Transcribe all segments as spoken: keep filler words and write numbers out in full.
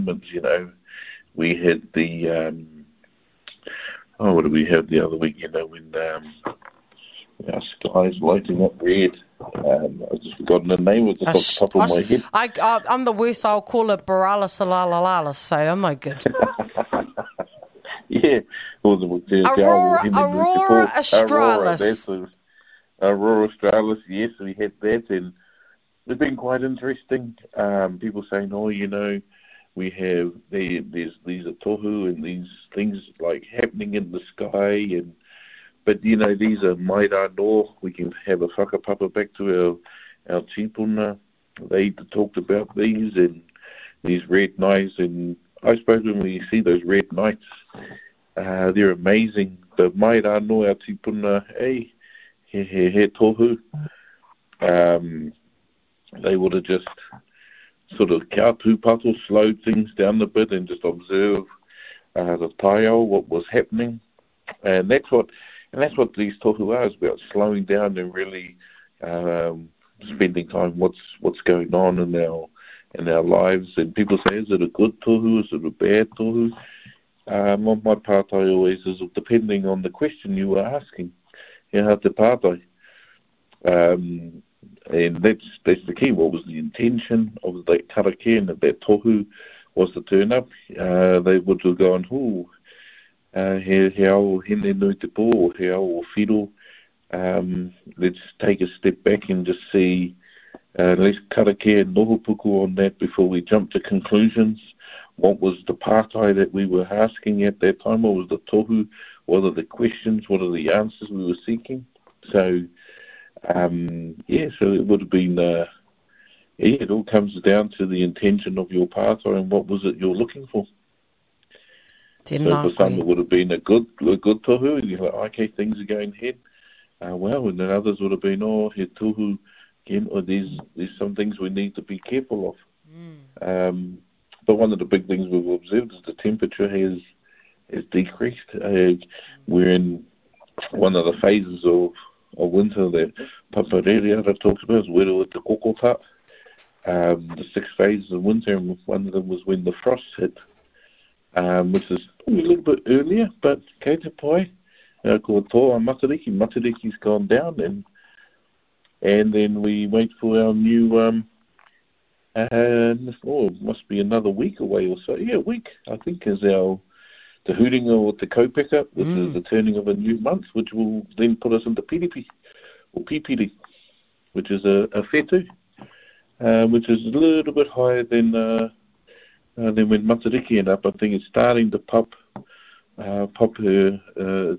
You know, we had the, um, oh, what did we have the other week? You know, when um, our sky's lighting up red. Um, I've just forgotten the name of the Uh, top, top of my head. I, I, I'm the worst. I'll call it Baralis Alalalis, so I'm no good. Yeah. Or the, the, Aurora, the Aurora Australis. Aurora, that's the Aurora Australis, yes, we had that, and it's been quite interesting. Um, people saying, oh, you know, we have, there, there's these are tohu and these things like happening in the sky, and but, you know, these are maira no. We can have a whakapapa back to our, our tipuna. They talked about these and these red nights, and I suppose when we see those red nights, uh, they're amazing. The maira no, our tipuna, hey, he, he, he tohu. Um, they would have just sort of kia tūpato, slowed things down a bit and just observe uh, the taiao, what was happening. And that's what and that's what these tohu are, is about slowing down and really um, spending time what's what's going on in our in our lives. And people say, is it a good tohu? Is it a bad tohu? Um, on my part, I always is depending on the question you were asking. You know, te pātai. Um, and that's that's the key. What was the intention of that karake and that tohu was to turn up? Uh, they would have gone, oh, uh, he, he ao hene nui te pō, or he ao o whiro. Um, let's take a step back and just see, uh, let's karake and nohopuku on that before we jump to conclusions. What was the pātai that we were asking at that time? What was the tohu? What are the questions? What are the answers we were seeking? So, um, yeah, so it would have been, uh, yeah, it all comes down to the intention of your pātai and what was it you're looking for. Tēnā so for some koe. it would have been a good a good tohu, and you're like, okay, things are going ahead. Uh, well, and then others would have been, oh, he tohu, again, or there's, there's some things we need to be careful of. Mm. Um, but one of the big things we've observed is the temperature has has decreased. Uh, we're in one of the phases of, of winter that Paparerea talks about, is Wero te Kokota. Um, the six phases of winter, and one of them was when the frost hit, um, which is a little bit earlier, but kei te pai, uh, ko toa Matariki. Matariki's gone down, and and then we wait for our new, um, uh, oh, it must be another week away or so. Yeah, a week, I think, is our Te Huringa or Te Kaupeka, which mm. is the turning of a new month, which will then put us into Piripi, or Pipiri, which is a, a whetū. Uh, which is a little bit higher than uh, uh, than when Matariki ended up. I think it's starting to pop, uh, pop her, uh,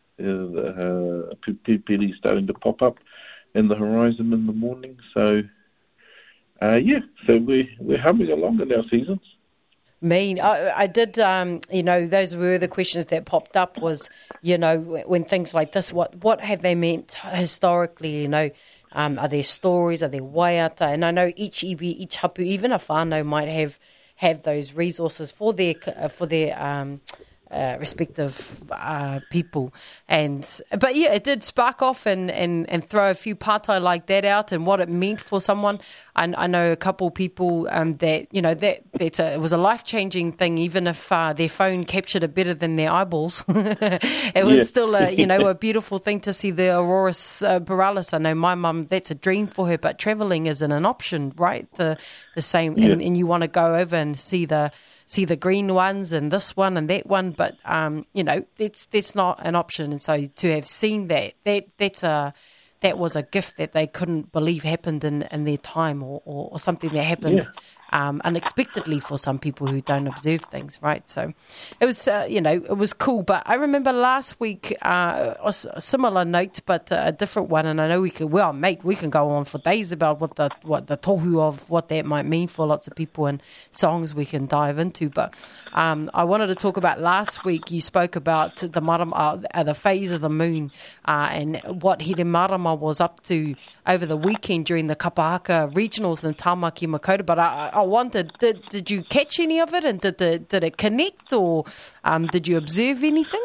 uh, Pipiri starting to pop up in the horizon in the morning. So, uh, yeah, so we're, we're humming along in our seasons. Mean, I, I did, um, you know, those were the questions that popped up was, you know, when things like this, what, what have they meant historically, you know? Um, are there stories? Are there waiata? And I know each iwi, each hapu, even a whānau might have have those resources for their uh, for their um, uh, respective uh, people. And but yeah, it did spark off and, and, and throw a few pātai like that out and what it meant for someone. I, I know a couple people um, that you know that that's a, it was a life changing thing, even if uh, their phone captured it better than their eyeballs. It was yeah. still a you know a beautiful thing to see the aurora uh, borealis. I know my mum, that's a dream for her, but travelling isn't an option, right? The the same, yeah. and, and you want to go over and see the see the green ones and this one and that one, but um, you know that's that's not an option. And so to have seen that, that that's a that was a gift that they couldn't believe happened in, in their time, or, or, or something that happened yeah. um, unexpectedly for some people who don't observe things, right? So it was, uh, you know, it was cool. But I remember last week, uh, a similar note, but a different one. And I know we could, well, mate, we can go on for days about what the what the tohu of what that might mean for lots of people, and songs we can dive into. But um, I wanted to talk about last week. You spoke about the marama, uh, the phase of the moon, uh, and what Here Marama was up to over the weekend during the Kapahaka regionals in Tāmaki Makaurau. But I, I wondered, did, did you catch any of it, and did the, did it connect, or um, did you observe anything?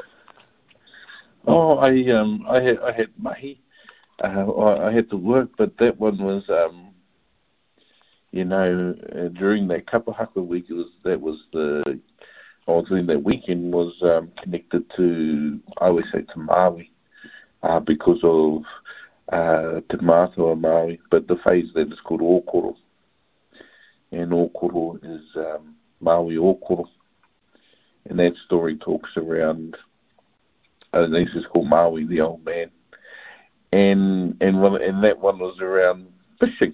Oh, I um, I had I had mahi, uh, I had to work, but that one was um, you know, uh, during that Kapahaka week, it was that was the, or during that weekend was um, connected to, I always say to Maui, uh, because of uh, Te Mātua Maui, but the phase that is called Okoro. And Okoro is um, Maui Okoro. And that story talks around, uh, this is called Maui, the old man. And and one, and that one was around fishing.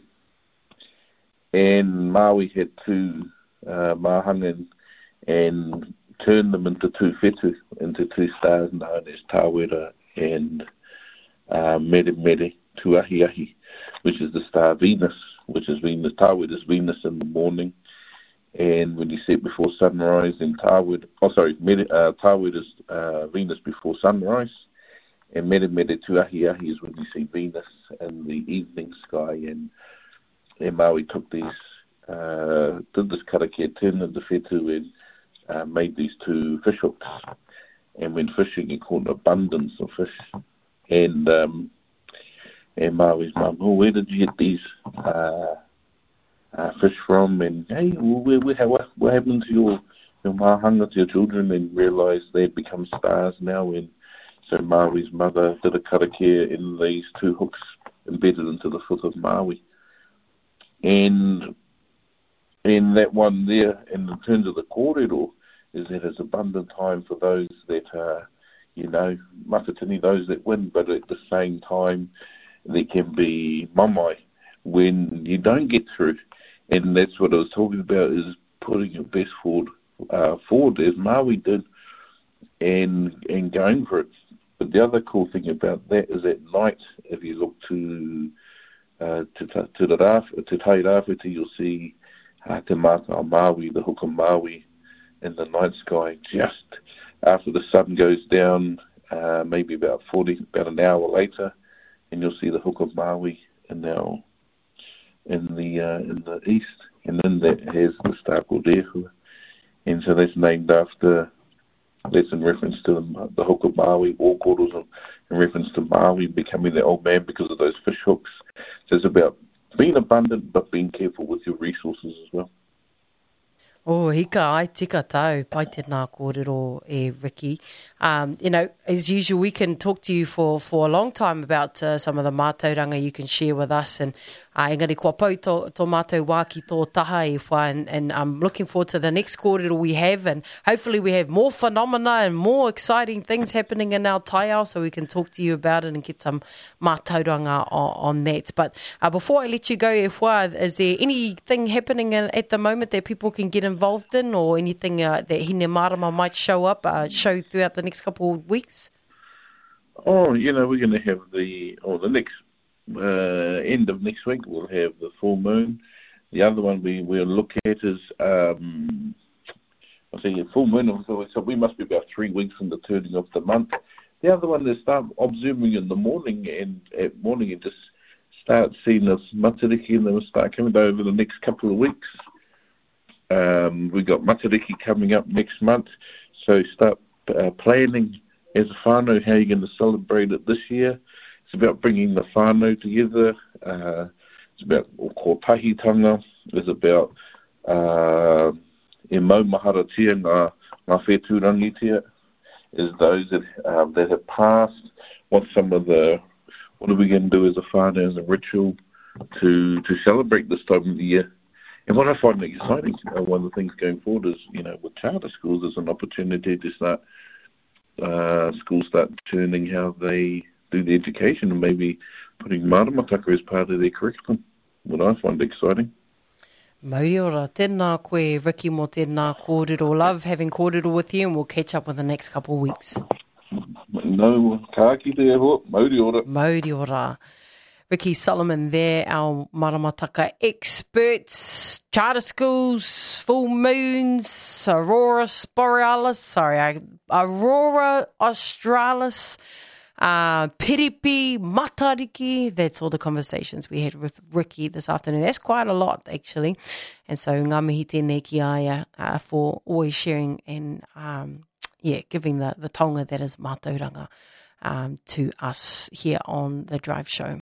And Maui had two uh, mahanga and turned them into two whetū, into two stars known as Tāwera and uh, Mere Mere Tuahi Ahi, which is the star Venus, which is Venus. Tāwera is Venus in the morning, and when you see it before sunrise, and Tāwera, oh sorry, Mere, uh, Tāwera is uh, Venus before sunrise, and Mere Mere Tuahi Ahi is when you see Venus in the evening sky. And And Maui took these, uh, did this karakia, turned into whetū, and uh, made these two fish hooks. And when fishing, he caught an abundance of fish. And um, and Maui's mum, oh, where did you get these uh, uh, fish from? And hey, where, where, what, what happened to your, your mahanga, to your children? And realised they'd become stars now. And so Maui's mother did a karakia in these two hooks embedded into the foot of Maui. And and that one there, and in terms of the kōrero, is that it's abundant time for those that are, you know, matatini, those that win, but at the same time, there can be mamai when you don't get through. And that's what I was talking about, is putting your best forward, uh, forward as Maui did, and and going for it. But the other cool thing about that is at night, if you look to Uh, to, to the raf, to Tai Rāwhiti, you'll see uh, Te Mātua Maui, the hook of Maui, in the night sky, just after the sun goes down, uh, maybe about forty, about an hour later, and you'll see the hook of Maui in now in the uh, in the east, and then that has the star called Rehua, and so that's named after. That's in reference to the, the hook of Maui, Okoro's in reference to Maui becoming the old man because of those fish hooks. So it's about being abundant but being careful with your resources as well. Oh, hika ai tika tau, pai tēnā kōrero e Ricky. Um, you know, as usual, we can talk to you for, for a long time about uh, some of the mātauranga you can share with us. And uh, engari, kua pau tō, tō mātou wāki tō taha e whai, and, and I'm looking forward to the next kōrero we have, and hopefully we have more phenomena and more exciting things happening in our taiao, so we can talk to you about it and get some mātauranga on, on that. But uh, before I let you go, e whai, is there anything happening in, at the moment that people can get involved involved in, or anything uh, that Hine Marama might show up, uh, show throughout the next couple of weeks? Oh, you know, we're going to have the, or the next, uh, end of next week, we'll have the full moon. The other one we will look at is, um, I think a full moon, so we must be about three weeks from the turning of the month. The other one is start observing in the morning, and at morning and just start seeing this matariki, and then we'll start coming over the next couple of weeks. Um, we've got Matariki coming up next month, so start uh, planning as a whānau how you're going to celebrate it this year. It's about bringing the whānau together. Uh, it's about kōtahitanga. It's about uh, e maumaharatia ngā, ngā whetūrangitia, is those that, uh, that have passed. What some of the, what are we going to do as a whānau, as a ritual to to celebrate this time of the year? And what I find exciting, uh, one of the things going forward is, you know, with charter schools, there's an opportunity to start, uh, schools start turning how they do the education and maybe putting maramataka as part of their curriculum, what I find exciting. Mauri ora, tēnā koe, Ricky, mo tēnā kōrero. Love having kōrero with you, and we'll catch up in the next couple of weeks. No, ka kite e hoa, mauri ora. Mauri ora. Ricky Solomon there, our maramataka experts, charter schools, full moons, Aurora Borealis, sorry, Aurora Australis, uh, Piripi, Matariki. That's all the conversations we had with Ricky this afternoon. That's quite a lot, actually. And so ngā mihi tēnei ki aia uh, for always sharing and, um, yeah, giving the, the taonga that is mātauranga um, to us here on The Drive Show.